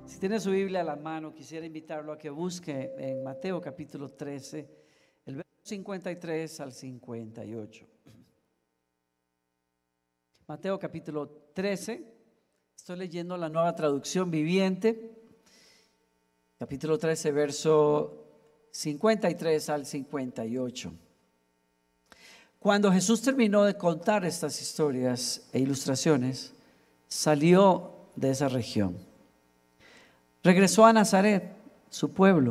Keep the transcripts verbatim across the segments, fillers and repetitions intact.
Si tiene su Biblia a la mano, quisiera invitarlo a que busque en Mateo capítulo trece, el verso cincuenta y tres al cincuenta y ocho. Mateo capítulo trece, estoy leyendo la Nueva Traducción Viviente, capítulo trece, verso cincuenta y tres al cincuenta y ocho. Cuando Jesús terminó de contar estas historias e ilustraciones, salió de esa región. Regresó a Nazaret, su pueblo.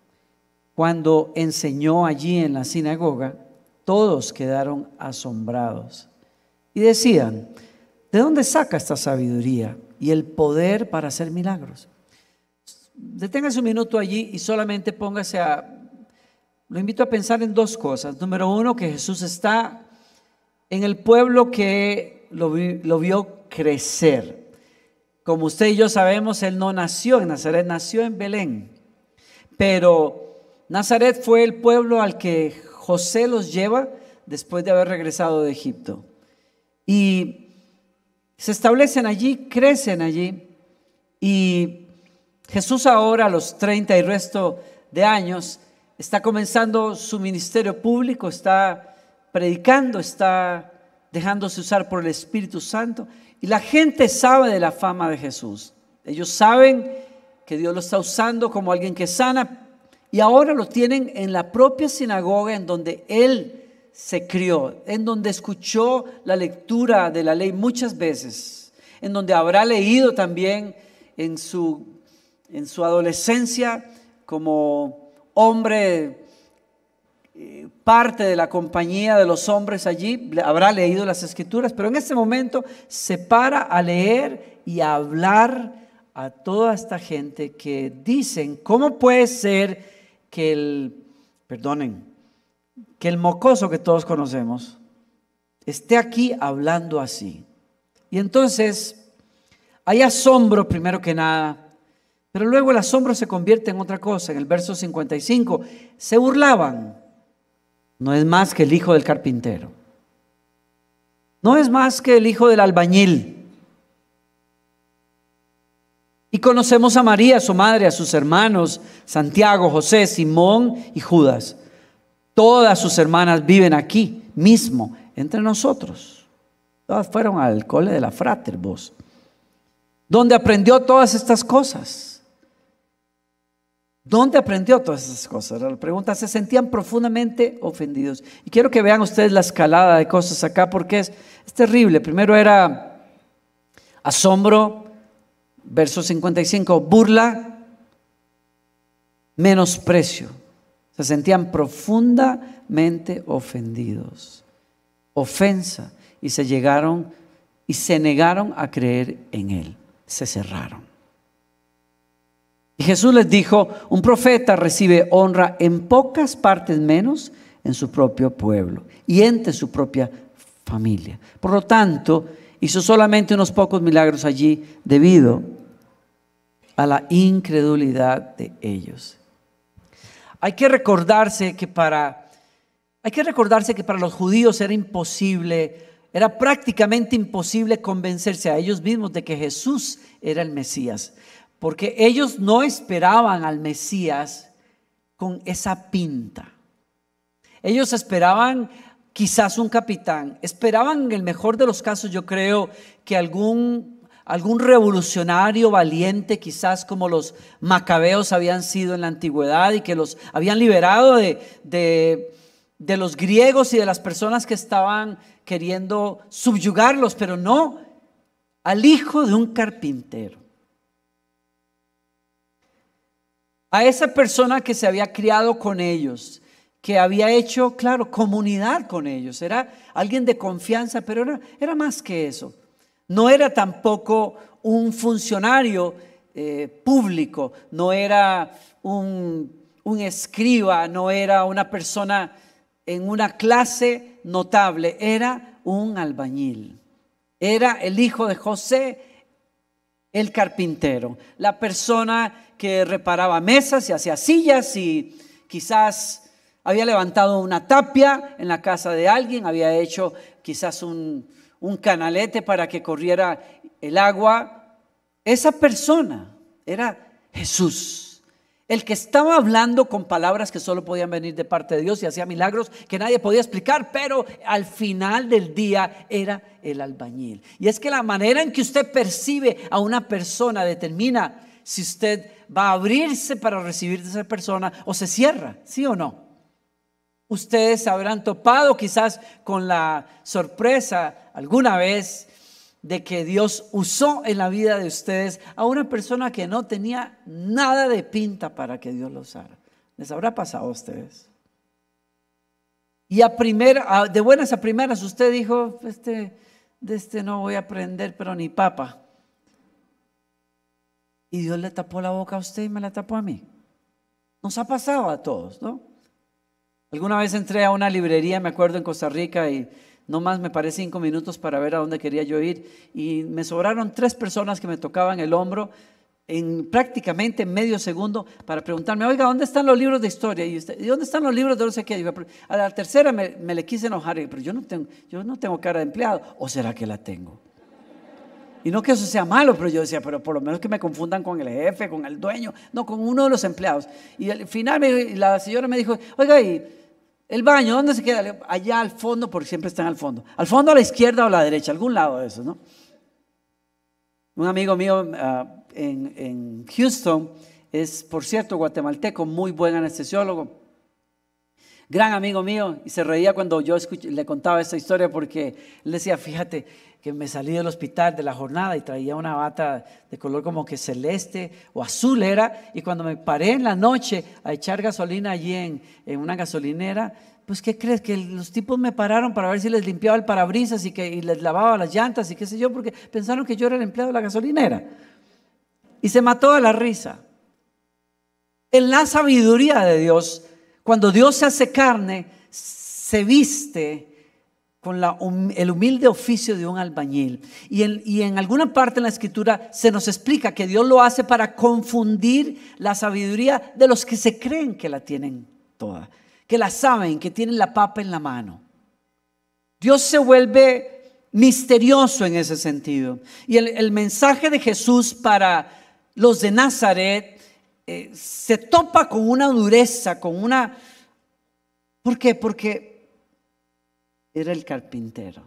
Cuando enseñó allí en la sinagoga, todos quedaron asombrados y decían: ¿de dónde saca esta sabiduría y el poder para hacer milagros? Deténgase un minuto allí y solamente póngase a... Lo invito a pensar en dos cosas. Número uno, que Jesús está en el pueblo que lo, vi, lo vio crecer. Como usted y yo sabemos, Él no nació en Nazaret, nació en Belén. Pero Nazaret fue el pueblo al que José los lleva después de haber regresado de Egipto. Y se establecen allí, crecen allí. Y Jesús ahora, a los treinta y resto de años, está comenzando su ministerio público, está predicando, está dejándose usar por el Espíritu Santo. Y la gente sabe de la fama de Jesús. Ellos saben que Dios lo está usando como alguien que sana. Y ahora lo tienen en la propia sinagoga en donde Él se crió, en donde escuchó la lectura de la ley muchas veces, en donde habrá leído también en su, en su adolescencia como hombre, parte de la compañía de los hombres allí, habrá leído las escrituras, pero en este momento se para a leer y a hablar a toda esta gente que dicen: ¿cómo puede ser que el, perdonen, que el mocoso que todos conocemos esté aquí hablando así? Y entonces hay asombro primero que nada, pero luego el asombro se convierte en otra cosa. En el verso cincuenta y cinco, se burlaban. No es más que el hijo del carpintero. No es más que el hijo del albañil. Y conocemos a María, su madre, a sus hermanos, Santiago, José, Simón y Judas. Todas sus hermanas viven aquí mismo, entre nosotros. Todas fueron al cole de la Frater, vos. ¿Dónde aprendió todas estas cosas? ¿Dónde aprendió todas esas cosas? La pregunta: se sentían profundamente ofendidos. Y quiero que vean ustedes la escalada de cosas acá, porque es, es terrible. Primero era asombro, verso cincuenta y cinco, burla, menosprecio. Se sentían profundamente ofendidos, ofensa, y se llegaron y se negaron a creer en Él. Se cerraron. Y Jesús les dijo: un profeta recibe honra en pocas partes menos en su propio pueblo y entre su propia familia. Por lo tanto, hizo solamente unos pocos milagros allí debido a la incredulidad de ellos. Hay que recordarse que para, hay que recordarse que para los judíos era imposible, era prácticamente imposible convencerse a ellos mismos de que Jesús era el Mesías. Porque ellos no esperaban al Mesías con esa pinta. Ellos esperaban quizás un capitán. Esperaban, en el mejor de los casos, yo creo, que algún, algún revolucionario valiente, quizás como los macabeos habían sido en la antigüedad y que los habían liberado de, de, de los griegos y de las personas que estaban queriendo subyugarlos, pero no al hijo de un carpintero. A esa persona que se había criado con ellos, que había hecho, claro, comunidad con ellos. Era alguien de confianza, pero era, era más que eso. No era tampoco un funcionario eh, público, no era un, un escriba, no era una persona en una clase notable, era un albañil. Era el hijo de José, el carpintero, la persona que reparaba mesas y hacía sillas y quizás había levantado una tapia en la casa de alguien, había hecho quizás un, un canalete para que corriera el agua. Esa persona era Jesús. El que estaba hablando con palabras que solo podían venir de parte de Dios y hacía milagros que nadie podía explicar, pero al final del día era el albañil. Y es que la manera en que usted percibe a una persona determina si usted va a abrirse para recibir de esa persona o se cierra, ¿sí o no? Ustedes habrán topado quizás con la sorpresa alguna vez de que Dios usó en la vida de ustedes a una persona que no tenía nada de pinta para que Dios lo usara. ¿Les habrá pasado a ustedes? Y a primera, de buenas a primeras usted dijo, este, de este no voy a aprender, pero ni papa. Y Dios le tapó la boca a usted y me la tapó a mí. Nos ha pasado a todos, ¿no? Alguna vez entré a una librería, me acuerdo, en Costa Rica, y no más me paré cinco minutos para ver a dónde quería yo ir, y me sobraron tres personas que me tocaban el hombro en prácticamente medio segundo para preguntarme, oiga, ¿dónde están los libros de historia? Y, usted, ¿y dónde están los libros de no sé qué? Yo, a la tercera me, me le quise enojar, pero yo no, tengo, yo no tengo cara de empleado, ¿o será que la tengo? Y no que eso sea malo, pero yo decía, pero por lo menos que me confundan con el jefe, con el dueño, no, con uno de los empleados. Y al final me, la señora me dijo, oiga, ¿y el baño dónde se queda? Allá al fondo, porque siempre están al fondo. Al fondo, a la izquierda o a la derecha, algún lado de eso, ¿no? Un amigo mío uh, en, en Houston es, por cierto, guatemalteco, muy buen anestesiólogo, gran amigo mío, y se reía cuando yo escuché, le contaba esta historia, porque él decía, fíjate que me salí del hospital de la jornada y traía una bata de color como que celeste o azul era, y cuando me paré en la noche a echar gasolina allí en, en una gasolinera, pues ¿qué crees? Que los tipos me pararon para ver si les limpiaba el parabrisas y que y les lavaba las llantas y qué sé yo, porque pensaron que yo era el empleado de la gasolinera, y se mató de la risa. En la sabiduría de Dios, cuando Dios se hace carne, se viste con la, el humilde oficio de un albañil. Y en, y en alguna parte en la Escritura se nos explica que Dios lo hace para confundir la sabiduría de los que se creen que la tienen toda, que la saben, que tienen la papa en la mano. Dios se vuelve misterioso en ese sentido. Y el, el mensaje de Jesús para los de Nazaret eh, se topa con una dureza, con una... ¿Por qué? Porque era el carpintero.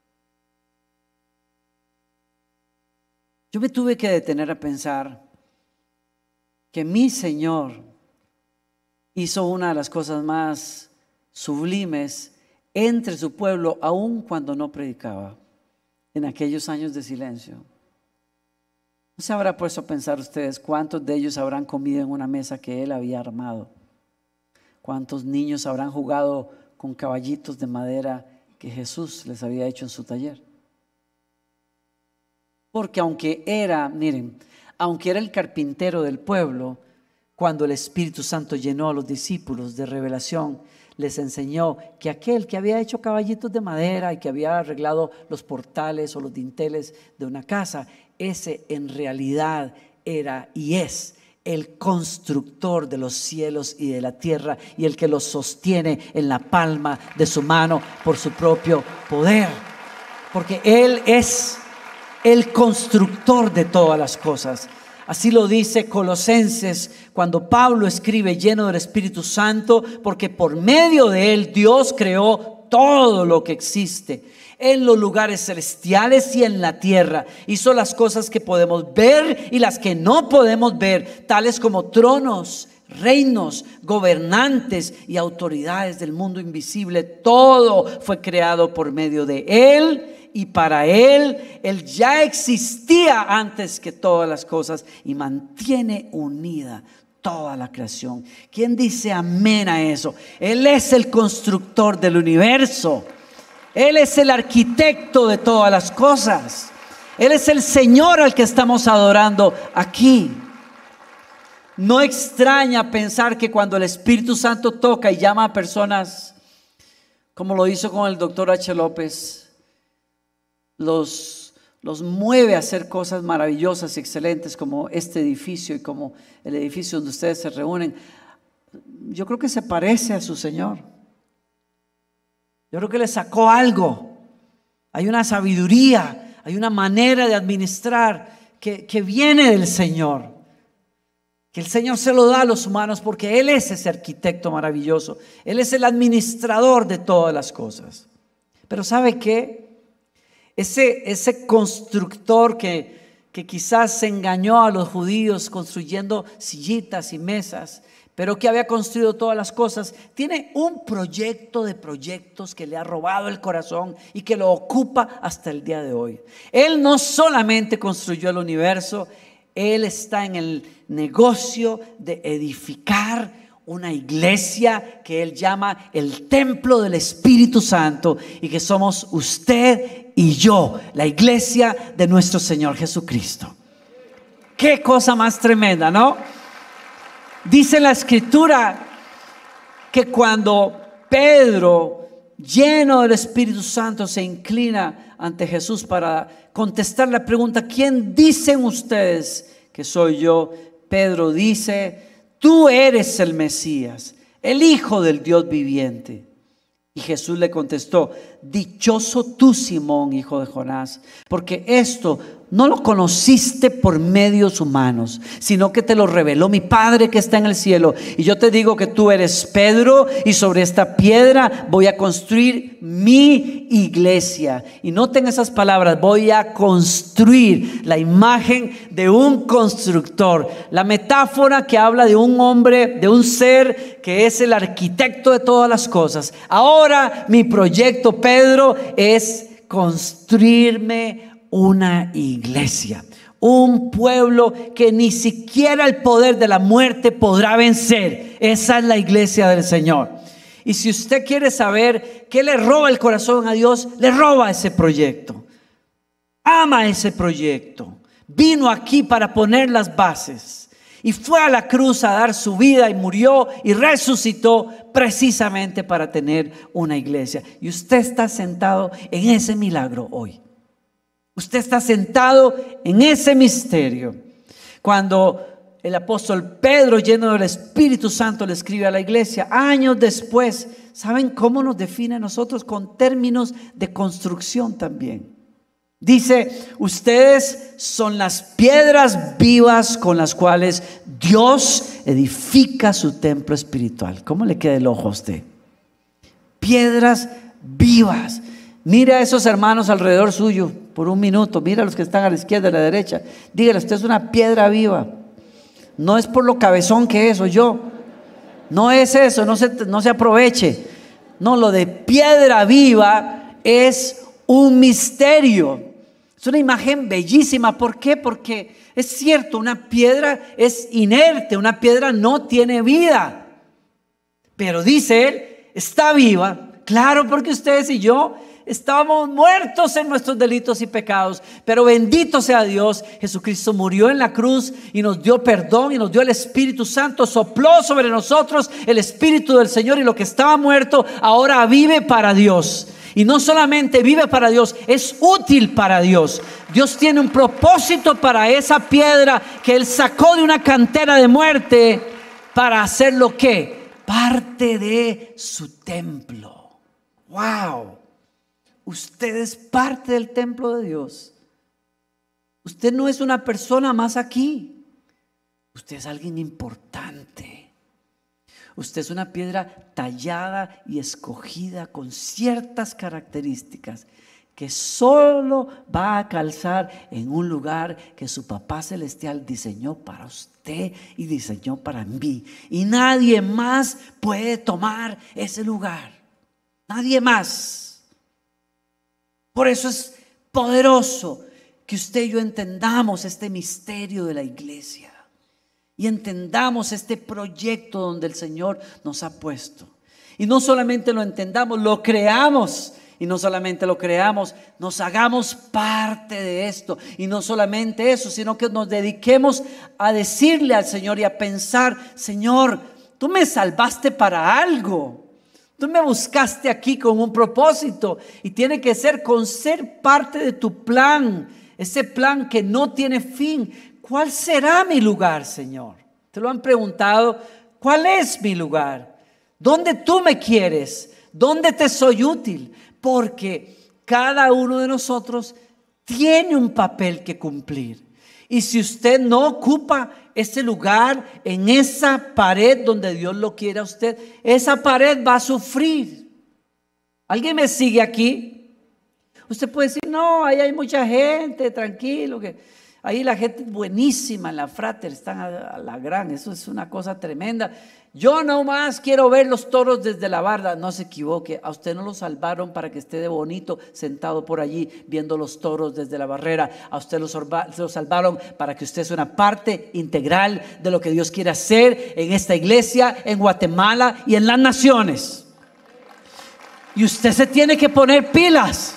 Yo me tuve que detener a pensar que mi Señor hizo una de las cosas más sublimes entre su pueblo, aun cuando no predicaba, en aquellos años de silencio. ¿No se habrá puesto a pensar ustedes cuántos de ellos habrán comido en una mesa que Él había armado? ¿Cuántos niños habrán jugado con caballitos de madera que Jesús les había hecho en su taller? Porque aunque era, miren, aunque era el carpintero del pueblo, cuando el Espíritu Santo llenó a los discípulos de revelación, les enseñó que aquel que había hecho caballitos de madera y que había arreglado los portales o los dinteles de una casa, ese en realidad era y es el constructor de los cielos y de la tierra, y el que los sostiene en la palma de su mano por su propio poder, porque Él es el constructor de todas las cosas. Así lo dice Colosenses cuando Pablo escribe lleno del Espíritu Santo, porque por medio de Él Dios creó todo lo que existe en los lugares celestiales y en la tierra. Hizo las cosas que podemos ver y las que no podemos ver, tales como tronos, reinos, gobernantes y autoridades del mundo invisible. Todo fue creado por medio de Él y para Él. Él ya existía antes que todas las cosas y mantiene unida toda la creación. ¿Quién dice amén a eso? Él es el constructor del universo. Él es el arquitecto de todas las cosas. Él es el Señor al que estamos adorando aquí. No extraña pensar que cuando el Espíritu Santo toca y llama a personas, como lo hizo con el doctor H. López, los, los mueve a hacer cosas maravillosas y excelentes como este edificio y como el edificio donde ustedes se reúnen. Yo creo que se parece a su Señor. Yo creo que le sacó algo. Hay una sabiduría, hay una manera de administrar que, que viene del Señor. que el Señor se lo da a los humanos porque Él es ese arquitecto maravilloso. Él es el administrador de todas las cosas. Pero ¿sabe qué? Ese, ese constructor que, que quizás se engañó a los judíos construyendo sillitas y mesas, pero que había construido todas las cosas, tiene un proyecto de proyectos que le ha robado el corazón y que lo ocupa hasta el día de hoy. Él no solamente construyó el universo, Él está en el negocio de edificar una iglesia que Él llama el templo del Espíritu Santo, y que somos usted y yo, la iglesia de nuestro Señor Jesucristo. Qué cosa más tremenda, ¿no? Dice la Escritura que cuando Pedro, lleno del Espíritu Santo, se inclina ante Jesús para contestar la pregunta: ¿quién dicen ustedes que soy yo? Pedro dice: tú eres el Mesías, el Hijo del Dios viviente. Y Jesús le contestó: dichoso tú, Simón, hijo de Jonás, porque esto no lo conociste por medios humanos, sino que te lo reveló mi Padre que está en el cielo. Y yo te digo que tú eres Pedro, y sobre esta piedra voy a construir mi iglesia. Y noten esas palabras: voy a construir, la imagen de un constructor, la metáfora que habla de un hombre, de un ser que es el arquitecto de todas las cosas. Ahora mi proyecto, Pedro, es construirme una iglesia, un pueblo que ni siquiera el poder de la muerte podrá vencer. Esa es la iglesia del Señor. Y si usted quiere saber qué le roba el corazón a Dios, le roba ese proyecto. Ama ese proyecto. Vino aquí para poner las bases y fue a la cruz a dar su vida, y murió y resucitó precisamente para tener una iglesia. Y usted está sentado en ese milagro hoy. Usted está sentado en ese misterio. Cuando el apóstol Pedro, lleno del Espíritu Santo, le escribe a la iglesia años después, ¿saben cómo nos define a nosotros? Con términos de construcción también. Dice: ustedes son las piedras vivas con las cuales Dios edifica su templo espiritual. ¿Cómo le queda el ojo a usted? Piedras vivas. Mira a esos hermanos alrededor suyo por un minuto. Mira a los que están a la izquierda y a la derecha. Dígale: usted es una piedra viva. No es por lo cabezón que es, soy yo. No es eso, no se, no se aproveche. No, lo de piedra viva es un misterio. Es una imagen bellísima. ¿Por qué? Porque es cierto, una piedra es inerte, una piedra no tiene vida. Pero dice él, está viva. Claro, porque ustedes y yo estábamos muertos en nuestros delitos y pecados, pero bendito sea Dios, Jesucristo murió en la cruz y nos dio perdón y nos dio el Espíritu Santo, sopló sobre nosotros el Espíritu del Señor, y lo que estaba muerto ahora vive para Dios. Y no solamente vive para Dios, es útil para Dios. Dios tiene un propósito para esa piedra que Él sacó de una cantera de muerte para hacerlo, ¿qué? Parte de su templo. ¡Wow! Usted es parte del templo de Dios. Usted no es una persona más aquí. Usted es alguien importante. Usted es una piedra tallada y escogida con ciertas características que solo va a calzar en un lugar que su Papá Celestial diseñó para usted y diseñó para mí. Y nadie más puede tomar ese lugar. Nadie más. Por eso es poderoso que usted y yo entendamos este misterio de la iglesia y entendamos este proyecto donde el Señor nos ha puesto. Y no solamente lo entendamos, lo creamos. Y no solamente lo creamos, nos hagamos parte de esto. Y no solamente eso, sino que nos dediquemos a decirle al Señor y a pensar: Señor, tú me salvaste para algo. Tú me buscaste aquí con un propósito, y tiene que ser con ser parte de tu plan, ese plan que no tiene fin. ¿Cuál será mi lugar, Señor? ¿Te lo han preguntado? ¿Cuál es mi lugar? ¿Dónde tú me quieres? ¿Dónde te soy útil? Porque cada uno de nosotros tiene un papel que cumplir. Y si usted no ocupa ese lugar, en esa pared donde Dios lo quiere a usted, esa pared va a sufrir. ¿Alguien me sigue aquí? Usted puede decir, no, ahí hay mucha gente, tranquilo, que ahí la gente es buenísima en la Frater, están a, a la gran, eso es una cosa tremenda. Yo nomás quiero ver los toros desde la barda. No se equivoque, a usted no lo salvaron para que esté de bonito sentado por allí viendo los toros desde la barrera. A usted lo, salva, lo salvaron para que usted sea una parte integral de lo que Dios quiere hacer en esta iglesia, en Guatemala y en las naciones. Y usted se tiene que poner pilas.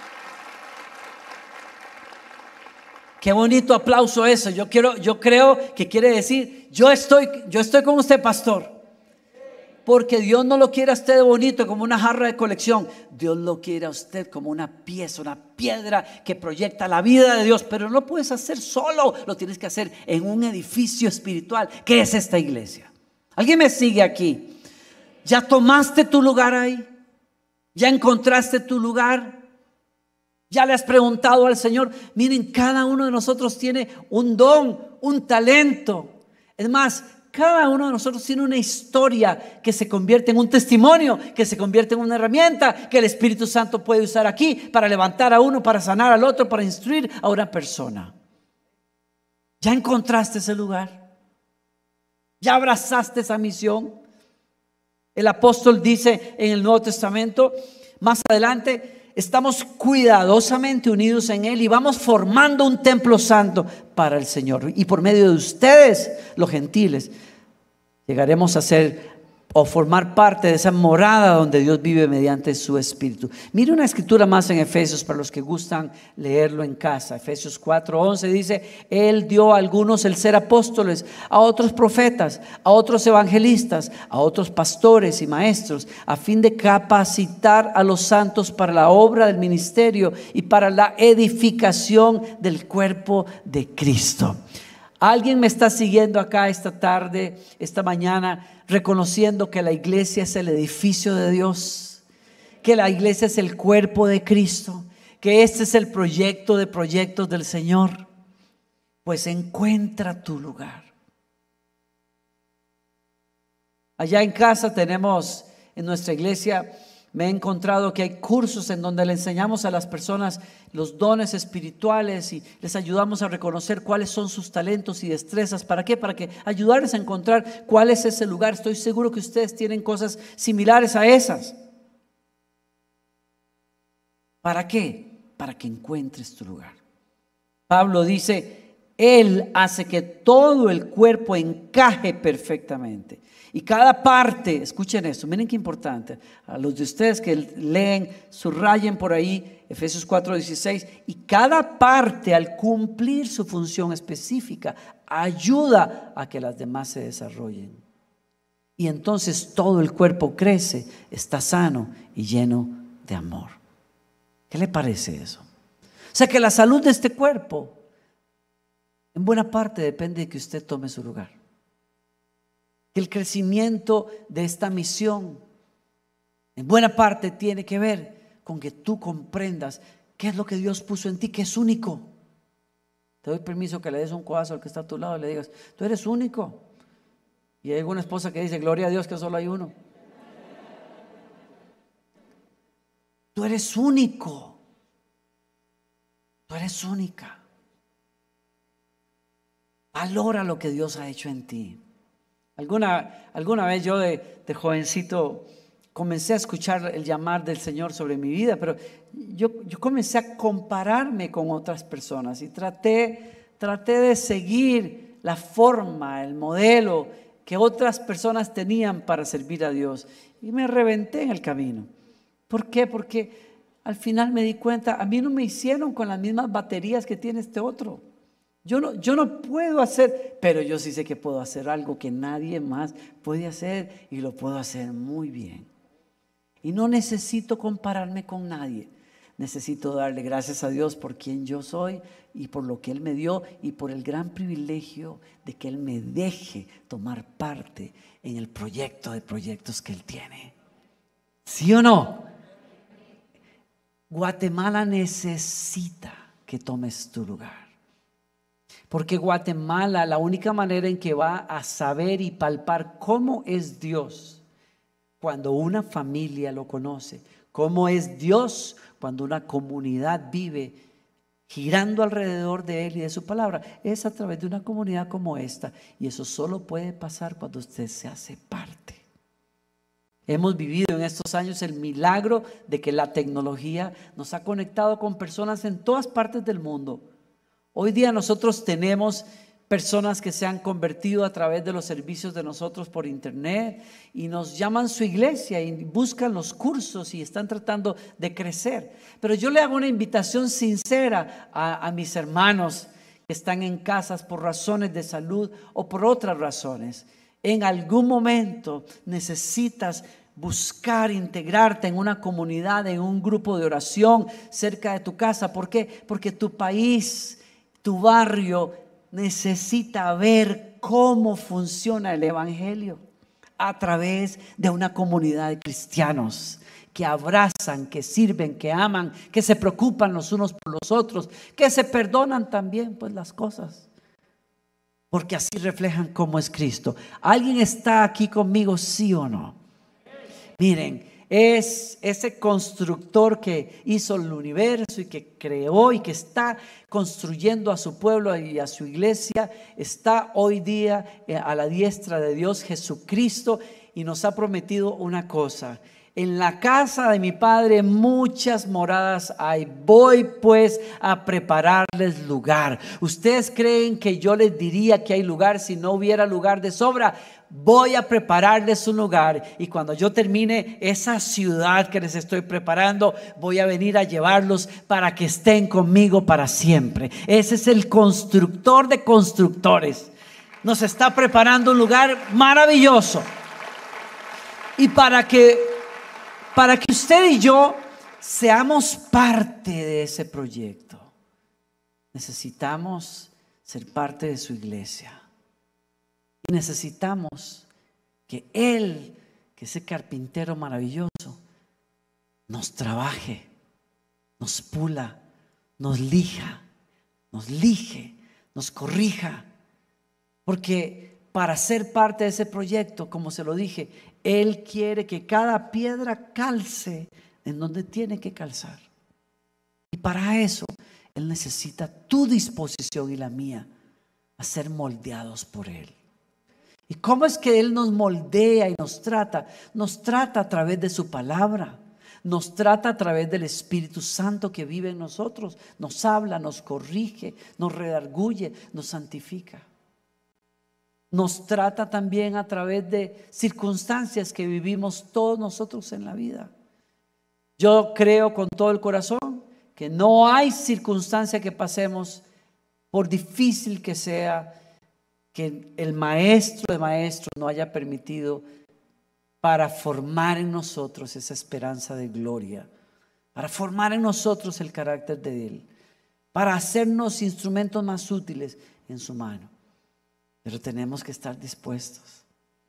Qué bonito aplauso eso. Yo quiero, yo creo que quiere decir, yo estoy, yo estoy con usted, pastor. Porque Dios no lo quiere a usted bonito como una jarra de colección. Dios lo quiere a usted como una pieza, una piedra que proyecta la vida de Dios. Pero no lo puedes hacer solo, lo tienes que hacer en un edificio espiritual que es esta iglesia. ¿Alguien me sigue aquí? ¿Ya tomaste tu lugar ahí? ¿Ya encontraste tu lugar? ¿Ya le has preguntado al Señor? Miren, cada uno de nosotros tiene un don, un talento. Es más, cada uno de nosotros tiene una historia que se convierte en un testimonio, que se convierte en una herramienta que el Espíritu Santo puede usar aquí para levantar a uno, para sanar al otro, para instruir a una persona. ¿Ya encontraste ese lugar? ¿Ya abrazaste esa misión? El apóstol dice en el Nuevo Testamento, más adelante, estamos cuidadosamente unidos en Él y vamos formando un templo santo para el Señor. Y por medio de ustedes, los gentiles, llegaremos a ser o formar parte de esa morada donde Dios vive mediante su Espíritu. Mire una escritura más en Efesios para los que gustan leerlo en casa. Efesios cuatro once dice, Él dio a algunos el ser apóstoles, a otros profetas, a otros evangelistas, a otros pastores y maestros, a fin de capacitar a los santos para la obra del ministerio y para la edificación del cuerpo de Cristo. ¿Alguien me está siguiendo acá esta tarde, esta mañana, reconociendo que la iglesia es el edificio de Dios, que la iglesia es el cuerpo de Cristo, que este es el proyecto de proyectos del Señor? Pues encuentra tu lugar. Allá en casa tenemos, en nuestra iglesia, me he encontrado que hay cursos en donde le enseñamos a las personas los dones espirituales y les ayudamos a reconocer cuáles son sus talentos y destrezas. ¿Para qué? Para que ayudarles a encontrar cuál es ese lugar. Estoy seguro que ustedes tienen cosas similares a esas. ¿Para qué? Para que encuentres tu lugar. Pablo dice, Él hace que todo el cuerpo encaje perfectamente. Y cada parte, escuchen esto, miren qué importante, a los de ustedes que leen, subrayen por ahí Efesios cuatro dieciséis, y cada parte al cumplir su función específica ayuda a que las demás se desarrollen. Y entonces todo el cuerpo crece, está sano y lleno de amor. ¿Qué le parece eso? O sea que la salud de este cuerpo en buena parte depende de que usted tome su lugar. Que el crecimiento de esta misión en buena parte tiene que ver con que tú comprendas qué es lo que Dios puso en ti, que es único. Te doy permiso que le des un codazo al que está a tu lado y le digas, tú eres único. Y hay alguna esposa que dice, gloria a Dios que solo hay uno. Tú eres único. Tú eres única. Valora lo que Dios ha hecho en ti. Alguna, alguna vez yo de, de jovencito comencé a escuchar el llamar del Señor sobre mi vida, pero yo, yo comencé a compararme con otras personas y traté, traté de seguir la forma, el modelo que otras personas tenían para servir a Dios y me reventé en el camino. ¿Por qué? Porque al final me di cuenta, a mí no me hicieron con las mismas baterías que tiene este otro. Yo no, yo no puedo hacer, pero yo sí sé que puedo hacer algo que nadie más puede hacer y lo puedo hacer muy bien. Y no necesito compararme con nadie. Necesito darle gracias a Dios por quien yo soy y por lo que Él me dio y por el gran privilegio de que Él me deje tomar parte en el proyecto de proyectos que Él tiene. ¿Sí o no? Guatemala necesita que tomes tu lugar. Porque Guatemala, la única manera en que va a saber y palpar cómo es Dios, cuando una familia lo conoce, cómo es Dios cuando una comunidad vive girando alrededor de Él y de su palabra, es a través de una comunidad como esta. Y eso solo puede pasar cuando usted se hace parte. Hemos vivido en estos años el milagro de que la tecnología nos ha conectado con personas en todas partes del mundo. Hoy día nosotros tenemos personas que se han convertido a través de los servicios de nosotros por internet y nos llaman su iglesia y buscan los cursos y están tratando de crecer. Pero yo le hago una invitación sincera a, a mis hermanos que están en casas por razones de salud o por otras razones. En algún momento necesitas buscar integrarte en una comunidad, en un grupo de oración cerca de tu casa. ¿Por qué? Porque tu país, tu barrio necesita ver cómo funciona el evangelio a través de una comunidad de cristianos que abrazan, que sirven, que aman, que se preocupan los unos por los otros, que se perdonan también pues las cosas, porque así reflejan cómo es Cristo. ¿Alguien está aquí conmigo, sí o no? Miren, es ese constructor que hizo el universo y que creó y que está construyendo a su pueblo y a su iglesia. Está hoy día a la diestra de Dios Jesucristo y nos ha prometido una cosa: en la casa de mi Padre muchas moradas hay, voy pues a prepararles lugar. ¿Ustedes creen que yo les diría que hay lugar si no hubiera lugar de sobra? Voy a prepararles un lugar, y cuando yo termine esa ciudad que les estoy preparando, voy a venir a llevarlos para que estén conmigo para siempre. Ese es el constructor de constructores. Nos está preparando un lugar maravilloso. Y para que, para que usted y yo seamos parte de ese proyecto, necesitamos ser parte de su iglesia. Y necesitamos que Él, que ese carpintero maravilloso, nos trabaje, nos pula, nos lija, nos lije, nos corrija. Porque para ser parte de ese proyecto, como se lo dije, Él quiere que cada piedra calce en donde tiene que calzar. Y para eso Él necesita tu disposición y la mía a ser moldeados por Él. ¿Y cómo es que Él nos moldea y nos trata? Nos trata a través de su palabra. Nos trata a través del Espíritu Santo que vive en nosotros. Nos habla, nos corrige, nos redarguye, nos santifica. Nos trata también a través de circunstancias que vivimos todos nosotros en la vida. Yo creo con todo el corazón que no hay circunstancia que pasemos, por difícil que sea, que el maestro de maestros no haya permitido para formar en nosotros esa esperanza de gloria, para formar en nosotros el carácter de Él, para hacernos instrumentos más útiles en su mano. Pero tenemos que estar dispuestos.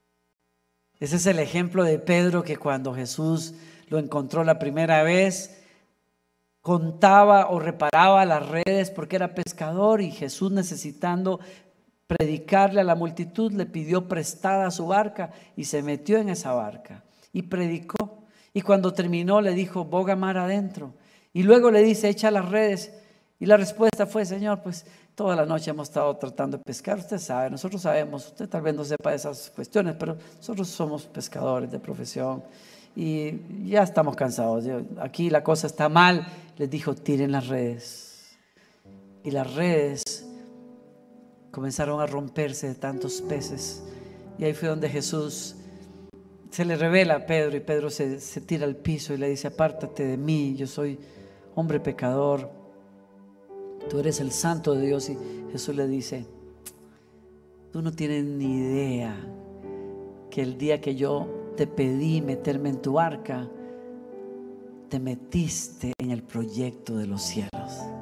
Ese es el ejemplo de Pedro, que cuando Jesús lo encontró la primera vez, contaba o reparaba las redes porque era pescador, y Jesús, necesitando predicarle a la multitud, le pidió prestada su barca y se metió en esa barca y predicó. Y cuando terminó le dijo: boga mar adentro. Y luego le dice: echa las redes. Y la respuesta fue: Señor, pues toda la noche hemos estado tratando de pescar. Usted sabe, nosotros sabemos, usted tal vez no sepa esas cuestiones, pero nosotros somos pescadores de profesión y ya estamos cansados. Aquí la cosa está mal. Les dijo: tiren las redes. Y las redes comenzaron a romperse de tantos peces. Y ahí fue donde Jesús se le revela a Pedro, y Pedro se, se tira al piso y le dice: apártate de mí, yo soy hombre pecador, tú eres el santo de Dios. Y Jesús le dice: tú no tienes ni idea que el día que yo te pedí meterme en tu barca, te metiste en el proyecto de los cielos.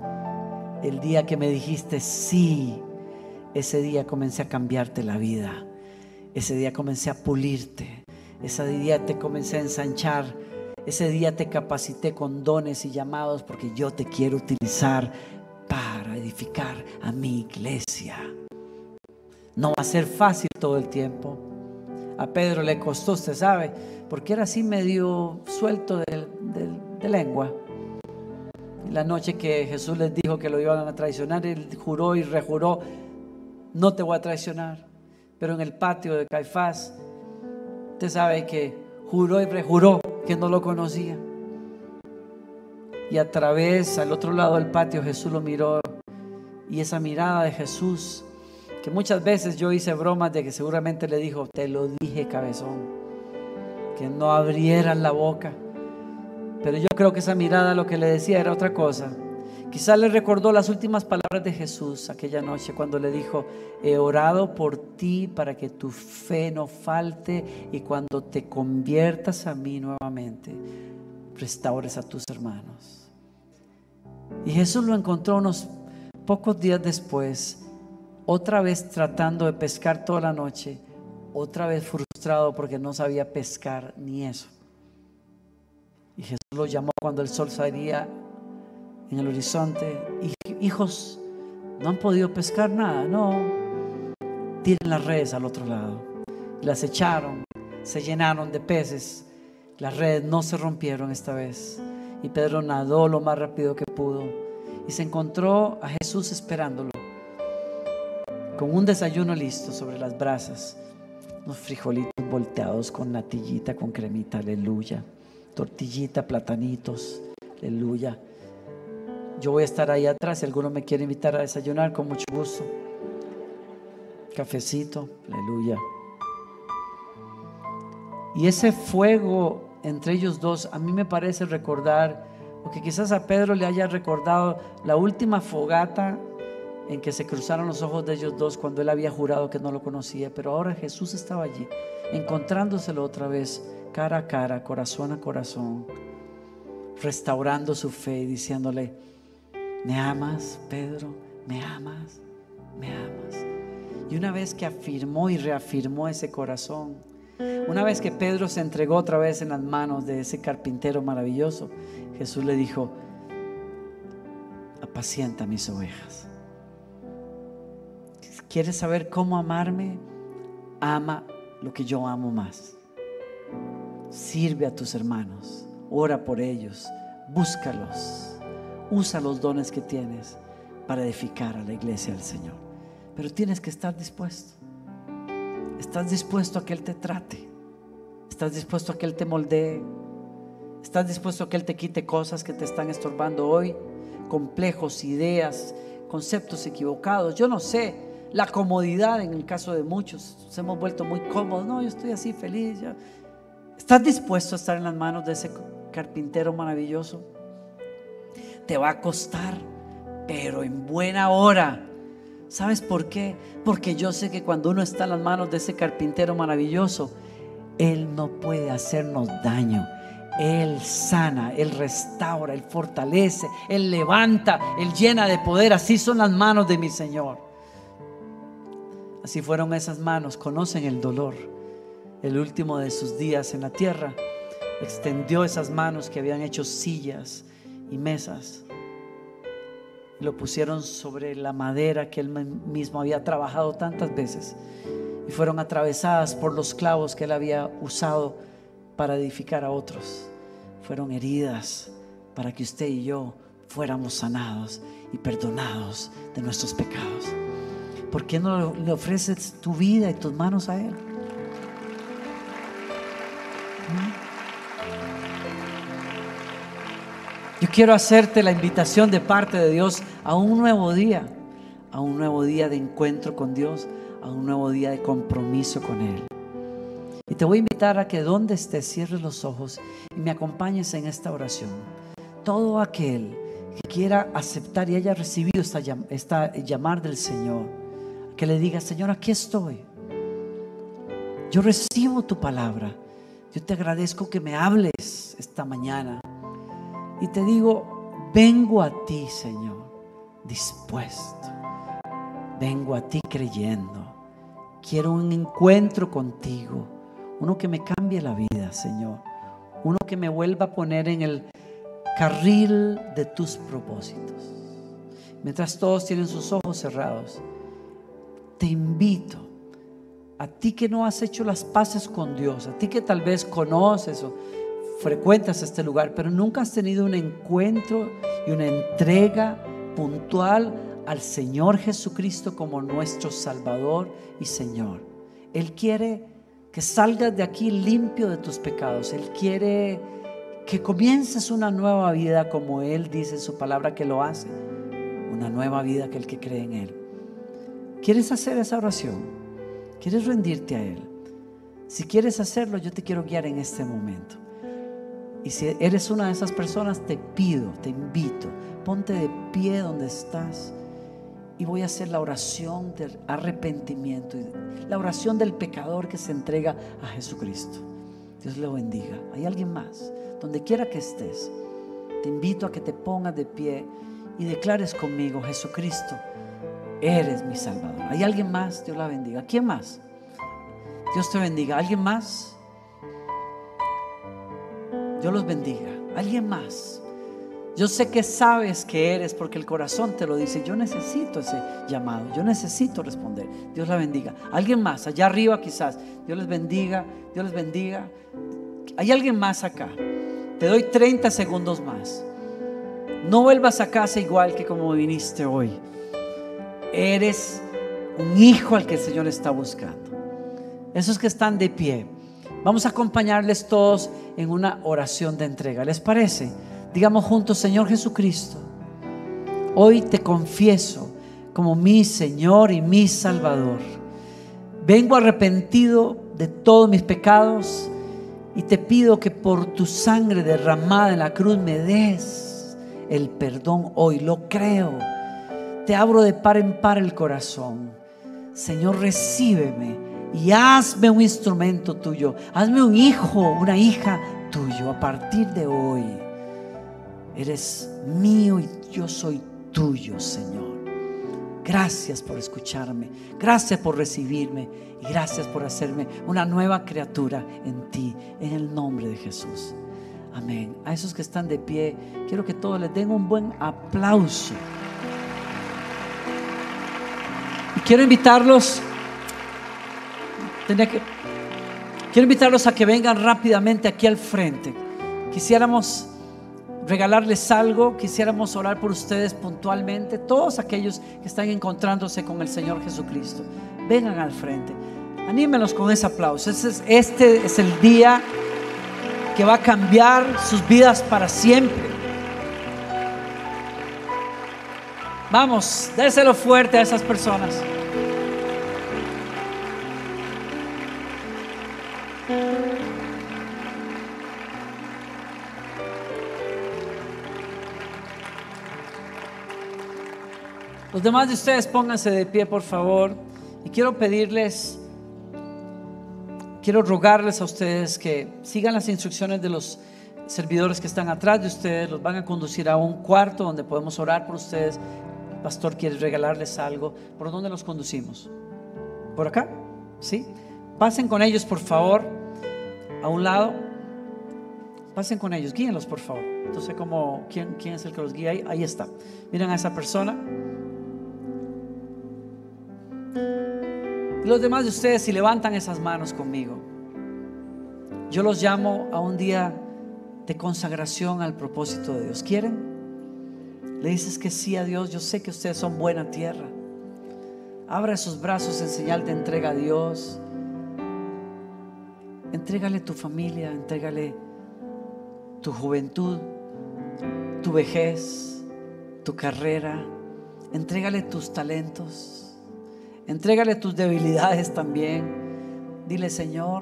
El día que me dijiste sí, ese día comencé a cambiarte la vida. Ese día comencé a pulirte. Ese día te comencé a ensanchar. Ese día te capacité con dones y llamados, porque yo te quiero utilizar para edificar a mi iglesia. No va a ser fácil todo el tiempo. A Pedro le costó, usted sabe, porque era así medio suelto de, de, de lengua. Y la noche que Jesús les dijo que lo iban a traicionar, él juró y rejuró: no te voy a traicionar. Pero en el patio de Caifás, usted sabe que juró y rejuró que no lo conocía. Y a través, al otro lado del patio, Jesús lo miró. Y esa mirada de Jesús, que muchas veces yo hice bromas de que seguramente le dijo: te lo dije, cabezón, que no abrieran la boca. Pero yo creo que esa mirada lo que le decía era otra cosa. Quizás le recordó las últimas palabras de Jesús aquella noche cuando le dijo: he orado por ti para que tu fe no falte, y cuando te conviertas a mí nuevamente, restaures a tus hermanos. Y Jesús lo encontró unos pocos días después, otra vez tratando de pescar toda la noche, otra vez frustrado porque no sabía pescar ni eso. Y Jesús lo llamó cuando el sol salía en el horizonte: hijos, no han podido pescar nada. No, tiren las redes al otro lado. Las echaron, se llenaron de peces. Las redes no se rompieron esta vez. Y Pedro nadó lo más rápido que pudo y se encontró a Jesús esperándolo, con un desayuno listo sobre las brasas, unos frijolitos volteados con natillita, con cremita, aleluya, tortillita, platanitos, aleluya. Yo voy a estar ahí atrás si alguno me quiere invitar a desayunar, con mucho gusto. Cafecito, aleluya. Y ese fuego entre ellos dos a mí me parece recordar, porque quizás a Pedro le haya recordado la última fogata en que se cruzaron los ojos de ellos dos cuando él había jurado que no lo conocía. Pero ahora Jesús estaba allí, encontrándoselo otra vez, cara a cara, corazón a corazón, restaurando su fe y diciéndole: ¿me amas, Pedro? ¿Me amas? ¿Me amas? Y una vez que afirmó y reafirmó ese corazón, una vez que Pedro se entregó otra vez en las manos de ese carpintero maravilloso, Jesús le dijo: apacienta mis ovejas. ¿Quieres saber cómo amarme? Ama lo que yo amo más. Sirve a tus hermanos, ora por ellos, búscalos, usa los dones que tienes para edificar a la iglesia del Señor. Pero tienes que estar dispuesto. ¿Estás dispuesto a que Él te trate? ¿Estás dispuesto a que Él te moldee? ¿Estás dispuesto a que Él te quite cosas que te están estorbando hoy? Complejos, ideas, conceptos equivocados. Yo no sé, la comodidad en el caso de muchos. Nos hemos vuelto muy cómodos. No, yo estoy así feliz. Ya. ¿Estás dispuesto a estar en las manos de ese carpintero maravilloso? Te va a costar, pero en buena hora. ¿Sabes por qué? Porque yo sé que cuando uno está en las manos de ese carpintero maravilloso, Él no puede hacernos daño. Él sana, Él restaura, Él fortalece, Él levanta, Él llena de poder. Así son las manos de mi Señor. Así fueron esas manos. Conocen el dolor. El último de sus días en la tierra, extendió esas manos que habían hecho sillas y mesas. Lo pusieron sobre la madera que Él mismo había trabajado tantas veces, y fueron atravesadas por los clavos que Él había usado para edificar a otros. Fueron heridas para que usted y yo fuéramos sanados y perdonados de nuestros pecados. ¿Por qué no le ofreces tu vida y tus manos a Él? Yo quiero hacerte la invitación de parte de Dios a un nuevo día, a un nuevo día de encuentro con Dios, a un nuevo día de compromiso con Él. Y te voy a invitar a que donde estés cierres los ojos y me acompañes en esta oración. Todo aquel que quiera aceptar y haya recibido esta, esta llamar del Señor, que le diga: Señor, aquí estoy. Yo recibo tu palabra. Yo te agradezco que me hables esta mañana. Y te digo: vengo a ti, Señor, dispuesto. Vengo a ti creyendo. Quiero un encuentro contigo. Uno que me cambie la vida, Señor. Uno que me vuelva a poner en el carril de tus propósitos. mientras todos tienen sus ojos cerrados, te invito, a ti que no has hecho las paces con Dios, a ti que tal vez conoces o frecuentas este lugar, pero nunca has tenido un encuentro y una entrega puntual al Señor Jesucristo como nuestro Salvador y Señor. Él quiere que salgas de aquí limpio de tus pecados. Él quiere que comiences una nueva vida, como Él dice en su palabra que lo hace, una nueva vida que el que cree en Él. ¿Quieres hacer esa oración? ¿Quieres rendirte a Él? Si quieres hacerlo, yo te quiero guiar en este momento. Y si eres una de esas personas, te pido, te invito, ponte de pie donde estás y voy a hacer la oración del arrepentimiento, la oración del pecador que se entrega a Jesucristo. Dios le bendiga. ¿Hay alguien más? Donde quiera que estés, te invito a que te pongas de pie y declares conmigo: Jesucristo, eres mi Salvador. ¿Hay alguien más? Dios la bendiga. ¿Quién más? Dios te bendiga. ¿Alguien más? Dios los bendiga. ¿Alguien más? Yo sé que sabes que eres, porque el corazón te lo dice. Yo necesito ese llamado, yo necesito responder. Dios la bendiga. ¿Alguien más? Allá arriba quizás. Dios les bendiga. Dios les bendiga. ¿Hay alguien más acá? Te doy treinta segundos más. No vuelvas a casa igual que como viniste hoy. Eres un hijo al que el Señor está buscando. Esos que están de pie, vamos a acompañarles todos en una oración de entrega. ¿Les parece? Digamos juntos: Señor Jesucristo, hoy te confieso como mi Señor y mi Salvador. Vengo arrepentido de todos mis pecados y te pido que por tu sangre derramada en la cruz me des el perdón hoy. Lo creo. Te abro de par en par el corazón. Señor, recíbeme y hazme un instrumento tuyo. Hazme un hijo, una hija tuyo. A partir de hoy eres mío y yo soy tuyo, Señor. Gracias por escucharme. Gracias por recibirme. Y gracias por hacerme una nueva criatura en ti, en el nombre de Jesús. Amén. A esos que están de pie, quiero que todos les den un buen aplauso. Y quiero invitarlos tenía que, quiero invitarlos a que vengan rápidamente aquí al frente. Quisiéramos regalarles algo, quisiéramos orar por ustedes puntualmente. Todos aquellos que están encontrándose con el Señor Jesucristo, vengan al frente. Anímenlos con ese aplauso. Este es, este es el día que va a cambiar sus vidas para siempre. Vamos, déselo fuerte a esas personas. Los demás de ustedes pónganse de pie, por favor. Y quiero pedirles, quiero rogarles a ustedes que sigan las instrucciones de los servidores que están atrás de ustedes. Los van a conducir a un cuarto donde podemos orar por ustedes. El pastor quiere regalarles algo. ¿Por dónde los conducimos? ¿Por acá? ¿Sí? Pasen con ellos, por favor, a un lado. Pasen con ellos, guíenlos, por favor. No sé cómo, quién, quién es el que los guía ahí. Ahí está. Miren a esa persona. Y los demás de ustedes, si levantan esas manos conmigo, yo los llamo a un día de consagración al propósito de Dios. ¿Quieren? Le dices que sí a Dios. Yo sé que ustedes son buena tierra. Abra sus brazos en señal de entrega a Dios. Entrégale tu familia, entrégale tu juventud, tu vejez, tu carrera. Entrégale tus talentos. Entrégale tus debilidades también. Dile: Señor,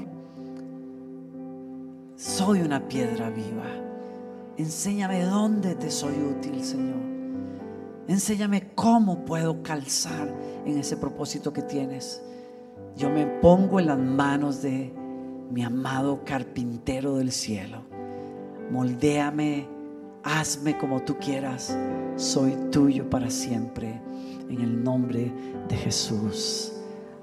soy una piedra viva. Enséñame dónde te soy útil, Señor. Enséñame cómo puedo calzar en ese propósito que tienes. Yo me pongo en las manos de mi amado carpintero del cielo. Moldéame, hazme como tú quieras. Soy tuyo para siempre. En el nombre de Jesús.